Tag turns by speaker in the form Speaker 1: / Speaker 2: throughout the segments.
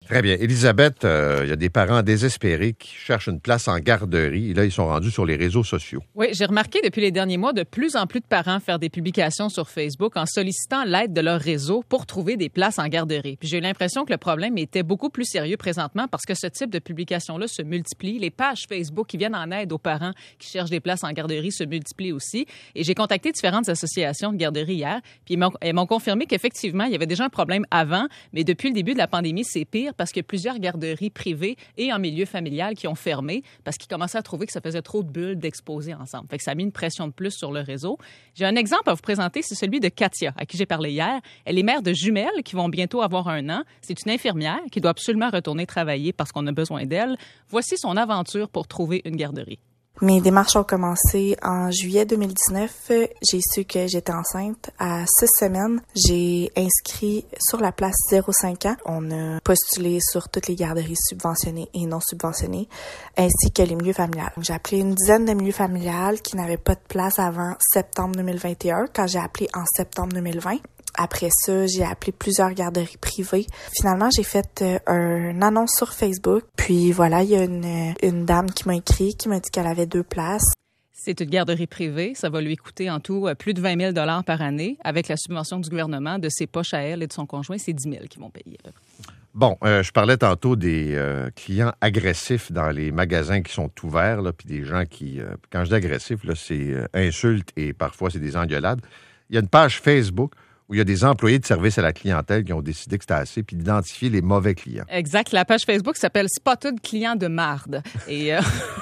Speaker 1: Très bien. Élisabeth, il y a des parents désespérés qui cherchent une place en garderie. Et là, ils sont rendus sur les réseaux sociaux.
Speaker 2: Oui, j'ai remarqué depuis les derniers mois de plus en plus de parents faire des publications sur Facebook en sollicitant l'aide de leur réseau pour trouver des places en garderie. Puis j'ai eu l'impression que le problème était beaucoup plus sérieux présentement parce que ce type de publication-là se multiplie. Les pages Facebook qui viennent en aide aux parents qui cherchent des places en garderie se multiplient aussi. Et j'ai contacté différentes associations de garderie hier, puis elles m'ont confirmé qu'effectivement, il y avait déjà un problème avant, mais depuis le début de la pandémie, c'est pire parce qu'il y a plusieurs garderies privées et en milieu familial qui ont fermé parce qu'ils commençaient à trouver que ça faisait trop de bulles d'exposer ensemble. Fait que ça a mis une pression de plus sur le réseau. J'ai un exemple à vous présenter, c'est celui de Katia, à qui j'ai parlé hier. Elle est mère de jumelles qui vont bientôt avoir 1 an. C'est une infirmière qui doit absolument retourner travailler parce qu'on a besoin d'elle. Voici son aventure pour trouver une garderie.
Speaker 3: Mes démarches ont commencé en juillet 2019. J'ai su que j'étais enceinte. À 6 semaines, j'ai inscrit sur la place 0-5 ans. On a postulé sur toutes les garderies subventionnées et non subventionnées, ainsi que les milieux familiales. J'ai appelé une dizaine de milieux familiales qui n'avaient pas de place avant septembre 2021, quand j'ai appelé en septembre 2020. Après ça, j'ai appelé plusieurs garderies privées. Finalement, j'ai fait une annonce sur Facebook. Puis voilà, il y a une dame qui m'a écrit, qui m'a dit qu'elle avait 2 places.
Speaker 2: C'est une garderie privée. Ça va lui coûter en tout plus de 20 000 par année. Avec la subvention du gouvernement, de ses poches à elle et de son conjoint, c'est 10 000 qu'ils vont payer.
Speaker 1: Bon, je parlais tantôt des clients agressifs dans les magasins qui sont ouverts, là, puis des gens qui, quand je dis agressif, là, c'est insultes et parfois c'est des engueulades. Il y a une page Facebook où il y a des employés de service à la clientèle qui ont décidé que c'était assez, puis d'identifier les mauvais clients.
Speaker 2: Exact. La page Facebook s'appelle « Spotted client de marde ». Et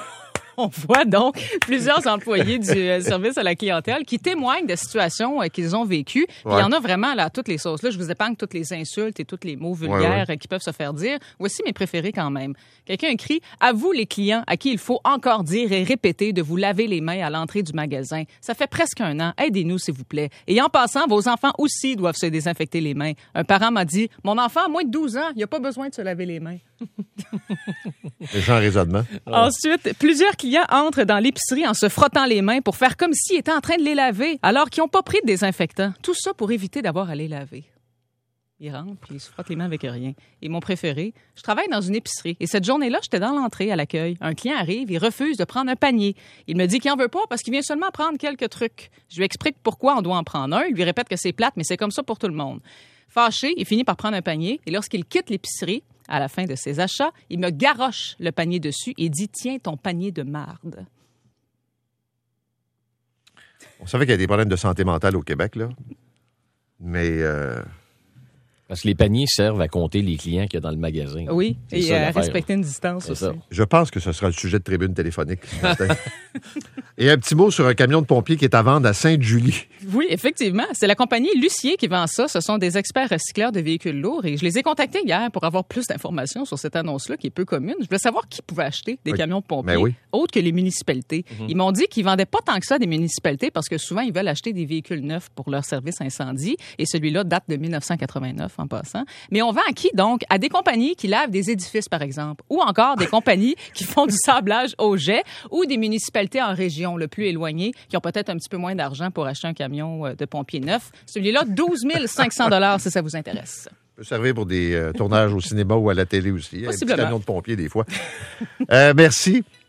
Speaker 2: on voit donc plusieurs employés du service à la clientèle qui témoignent de situations qu'ils ont vécues. Puis il y en a vraiment là, toutes les sauces. Là, je vous épargne toutes les insultes et tous les mots vulgaires qui peuvent se faire dire. Voici mes préférés quand même. Quelqu'un écrit « À vous les clients à qui il faut encore dire et répéter de vous laver les mains à l'entrée du magasin. Ça fait presque 1 an. Aidez-nous, s'il vous plaît. Et en passant, vos enfants aussi doivent se désinfecter les mains. Un parent m'a dit « Mon enfant a moins de 12 ans. Il n'a pas besoin de se laver les mains. »
Speaker 1: Méchant raisonnement.
Speaker 2: Ensuite, plusieurs clients entrent dans l'épicerie en se frottant les mains pour faire comme s'ils étaient en train de les laver, alors qu'ils n'ont pas pris de désinfectant. Tout ça pour éviter d'avoir à les laver. Ils rentrent, puis ils se frottent les mains avec rien. Et mon préféré, je travaille dans une épicerie. Et cette journée-là, j'étais dans l'entrée à l'accueil. Un client arrive, il refuse de prendre un panier. Il me dit qu'il n'en veut pas parce qu'il vient seulement prendre quelques trucs. Je lui explique pourquoi on doit en prendre un. Il lui répète que c'est plate, mais c'est comme ça pour tout le monde. Fâché, il finit par prendre un panier. Et lorsqu'il quitte l'épicerie, à la fin de ses achats, il me garoche le panier dessus et dit « Tiens ton panier de marde ».
Speaker 1: On savait qu'il y a des problèmes de santé mentale au Québec, là. Mais...
Speaker 4: Parce que les paniers servent à compter les clients qu'il y a dans le magasin.
Speaker 2: Oui,
Speaker 4: c'est
Speaker 2: et à respecter une distance aussi.
Speaker 1: Je pense que ce sera le sujet de tribune téléphonique ce matin. Et un petit mot sur un camion de pompiers qui est à vendre à Sainte-Julie.
Speaker 2: Oui, effectivement. C'est la compagnie Lucier qui vend ça. Ce sont des experts recycleurs de véhicules lourds. Et je les ai contactés hier pour avoir plus d'informations sur cette annonce-là qui est peu commune. Je voulais savoir qui pouvait acheter des camions de pompiers, autres que les municipalités. Ils m'ont dit qu'ils vendaient pas tant que ça des municipalités parce que souvent, ils veulent acheter des véhicules neufs pour leur service incendie. Et celui-là date de 1989 en passant. Mais on vend à qui, donc? À des compagnies qui lavent des édifices, par exemple. Ou encore des compagnies qui font du sablage au jet ou des municipalités en région le plus éloignées qui ont peut-être un petit peu moins d'argent pour acheter un camion de pompiers neuf. Celui-là, 12 500 $ si ça vous intéresse.
Speaker 1: Ça peut servir pour des tournages au cinéma ou à la télé aussi. Un petit camion de pompiers, des fois. Merci.